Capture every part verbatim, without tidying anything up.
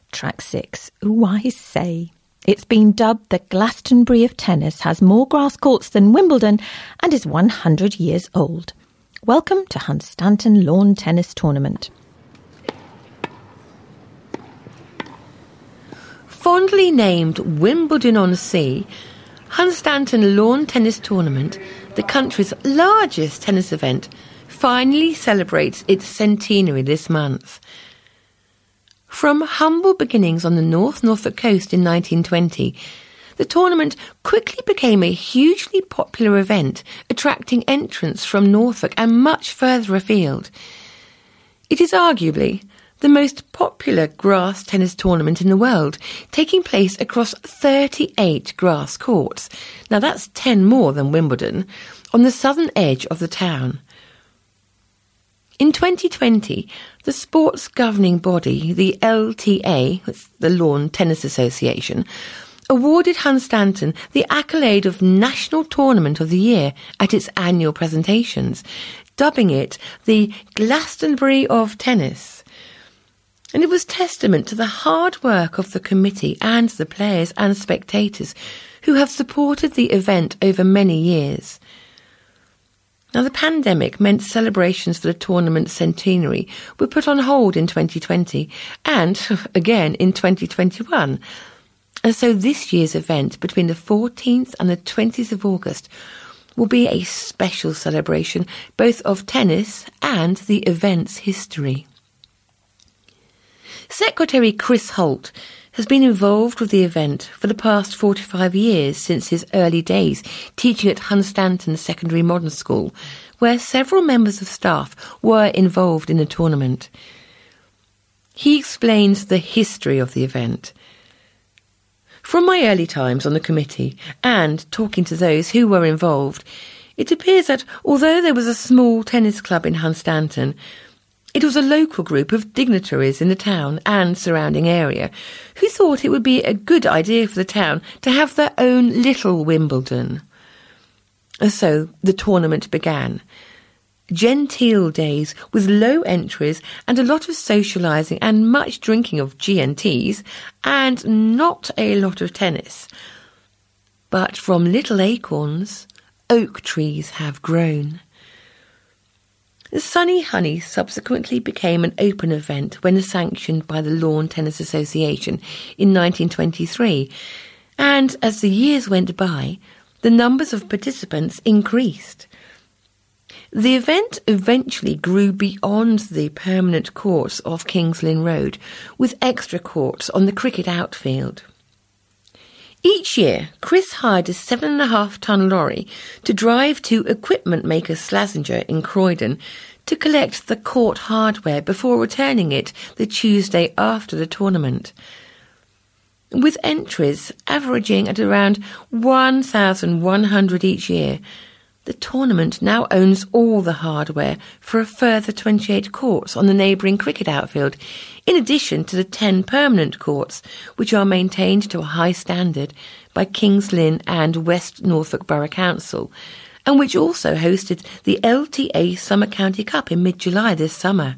Track six, Ooh, I Say. It's been dubbed the Glastonbury of tennis, has more grass courts than Wimbledon, and is one hundred years old. Welcome to Hunstanton Lawn Tennis Tournament. Fondly named Wimbledon-on-Sea, Hunstanton Lawn Tennis Tournament, the country's largest tennis event, finally celebrates its centenary this month. From humble beginnings on the North Norfolk coast in nineteen twenty, the tournament quickly became a hugely popular event, attracting entrants from Norfolk and much further afield. It is arguably the most popular grass tennis tournament in the world, taking place across thirty-eight grass courts. Now that's ten more than Wimbledon, on the southern edge of the town. In twenty twenty, the sports governing body, the L T A, the Lawn Tennis Association, awarded Hunstanton the accolade of National Tournament of the Year at its annual presentations, dubbing it the Glastonbury of Tennis. And it was testament to the hard work of the committee and the players and spectators who have supported the event over many years. Now, the pandemic meant celebrations for the tournament's centenary were put on hold in twenty twenty and, again, in twenty twenty-one. And so this year's event, between the fourteenth and the twentieth of August, will be a special celebration both of tennis and the event's history. Secretary Chris Holt has been involved with the event for the past forty-five years since his early days teaching at Hunstanton Secondary Modern School, where several members of staff were involved in the tournament. He explains the history of the event. From my early times on the committee and talking to those who were involved, it appears that although there was a small tennis club in Hunstanton, it was a local group of dignitaries in the town and surrounding area who thought it would be a good idea for the town to have their own little Wimbledon. And so the tournament began. Genteel days with low entries and a lot of socialising and much drinking of G and T's and not a lot of tennis. But from little acorns, oak trees have grown. The Sunny Honey subsequently became an open event when sanctioned by the Lawn Tennis Association in nineteen twenty-three, and as the years went by, the numbers of participants increased. The event eventually grew beyond the permanent courts of Kings Lynn Road, with extra courts on the cricket outfield. Each year, Chris hired a seven and a half ton lorry to drive to equipment maker Slazenger in Croydon to collect the court hardware before returning it the Tuesday after the tournament. With entries averaging at around one thousand one hundred each year, the tournament now owns all the hardware for a further twenty-eight courts on the neighbouring cricket outfield, in addition to the ten permanent courts, which are maintained to a high standard by Kings Lynn and West Norfolk Borough Council, and which also hosted the L T A Summer County Cup in mid-July this summer.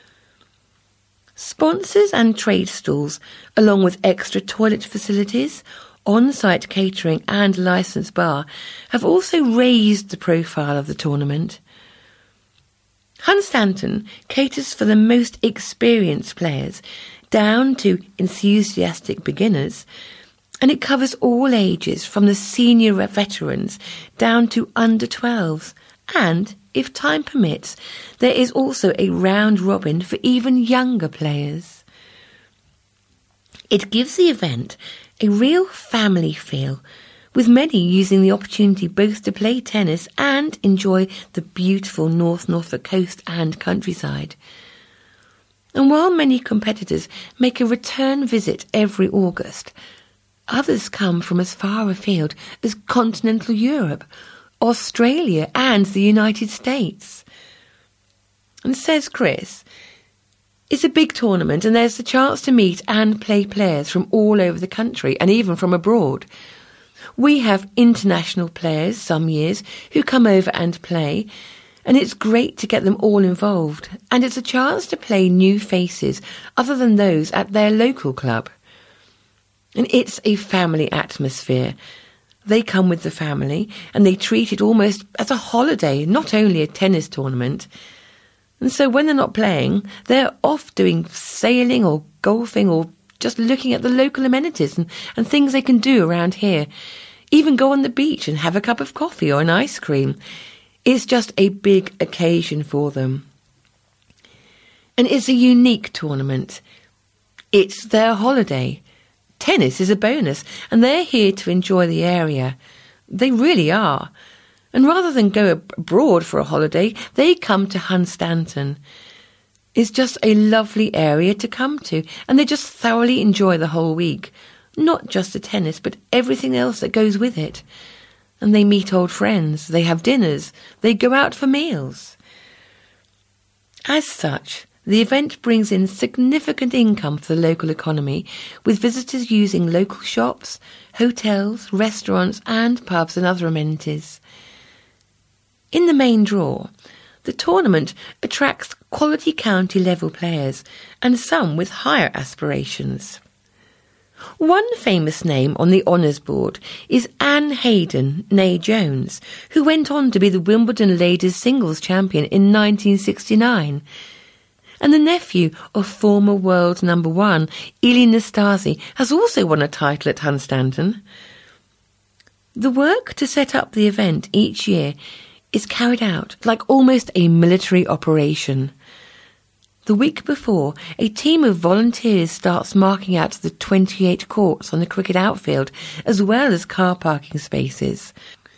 Sponsors and trade stalls, along with extra toilet facilities, on-site catering and licensed bar, have also raised the profile of the tournament. Hunstanton caters for the most experienced players, down to enthusiastic beginners, and it covers all ages from the senior veterans down to under twelves, and, if time permits, there is also a round robin for even younger players. It gives the event a real family feel, with many using the opportunity both to play tennis and enjoy the beautiful North Norfolk coast and countryside. And while many competitors make a return visit every August, others come from as far afield as continental Europe, Australia and the United States. And says Chris, it's a big tournament and there's the chance to meet and play players from all over the country and even from abroad. We have international players some years who come over and play, And it's great to get them all involved, and it's a chance to play new faces other than those at their local club. And it's a family atmosphere. They come with the family, and they treat it almost as a holiday, not only a tennis tournament. And so when they're not playing, they're off doing sailing or golfing or just looking at the local amenities and, and things they can do around here. Even go on the beach and have a cup of coffee or an ice cream. It's just a big occasion for them. And it's a unique tournament. It's their holiday. Tennis is a bonus, and they're here to enjoy the area. They really are. And rather than go abroad for a holiday, they come to Hunstanton. It's just a lovely area to come to, and they just thoroughly enjoy the whole week. Not just the tennis, but everything else that goes with it. And they meet old friends, they have dinners, they go out for meals. As such, the event brings in significant income for the local economy, with visitors using local shops, hotels, restaurants and pubs and other amenities. In the main draw, the tournament attracts quality county level players and some with higher aspirations. One famous name on the honours board is Anne Hayden, née Jones, who went on to be the Wimbledon ladies singles champion in nineteen sixty-nine, and the nephew of former world number one Ilie Nastase has also won a title at Hunstanton. The work to set up the event each year is carried out like almost a military operation. The week before, a team of volunteers starts marking out the twenty-eight courts on the cricket outfield, as well as car parking spaces.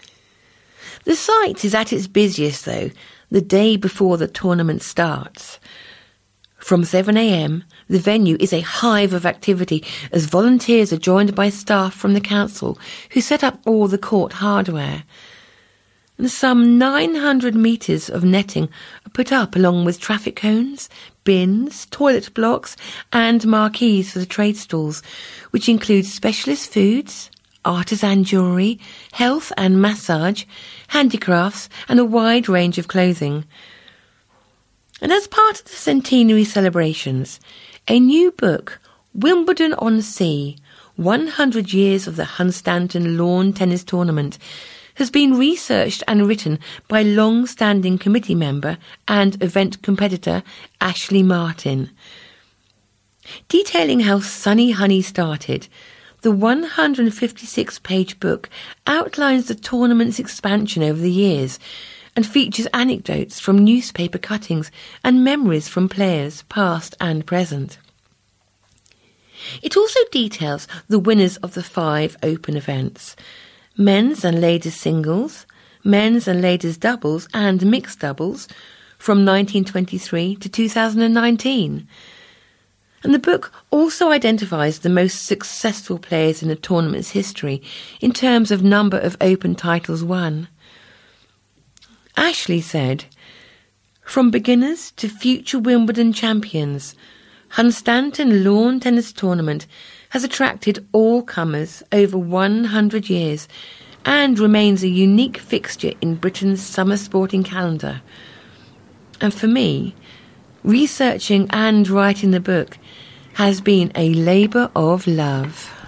The site is at its busiest, though, the day before the tournament starts. From seven a m, the venue is a hive of activity as volunteers are joined by staff from the council who set up all the court hardware. And some nine hundred metres of netting are put up along with traffic cones, bins, toilet blocks and marquees for the trade stalls, which include specialist foods, artisan jewellery, health and massage, handicrafts and a wide range of clothing. And as part of the centenary celebrations, a new book, Wimbledon on Sea, one hundred years of the Hunstanton Lawn Tennis Tournament, has been researched and written by long-standing committee member and event competitor Ashley Martin. Detailing how Sunny Honey started, the one hundred fifty-six page book outlines the tournament's expansion over the years and features anecdotes from newspaper cuttings and memories from players past and present. It also details the winners of the five open events: men's and ladies singles, men's and ladies doubles and mixed doubles from nineteen twenty-three to two thousand nineteen. And the book also identifies the most successful players in the tournament's history in terms of number of open titles won. Ashley said, "From beginners to future Wimbledon champions, Hunstanton Lawn Tennis Tournament has attracted all comers over one hundred years and remains a unique fixture in Britain's summer sporting calendar. And for me, researching and writing the book has been a labour of love."